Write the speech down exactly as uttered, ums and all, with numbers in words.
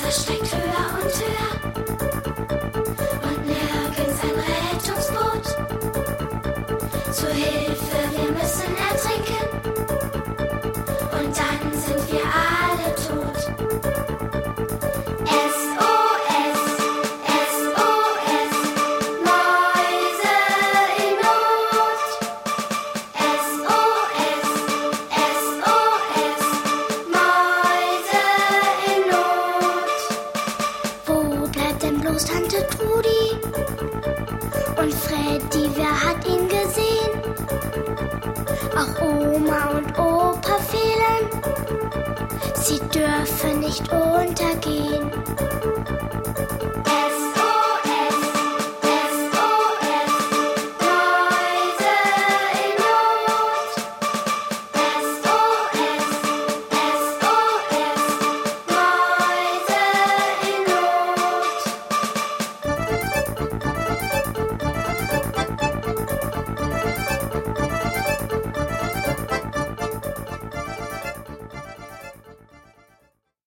Wasser steigt höher und höher und nirgends ein Rettungsboot. Zur Hilfe, wir müssen ertrinken und dann sind wir alle tot. S O S, S O S, Mäuse in Not. S O S, S O S, Mäuse in Not. Wo bleibt denn bloß Tante Trudi? Und Freddy, wer hat ihn gesehen? Auch Oma und Opa fehlen. Sie dürfen nicht untergehen.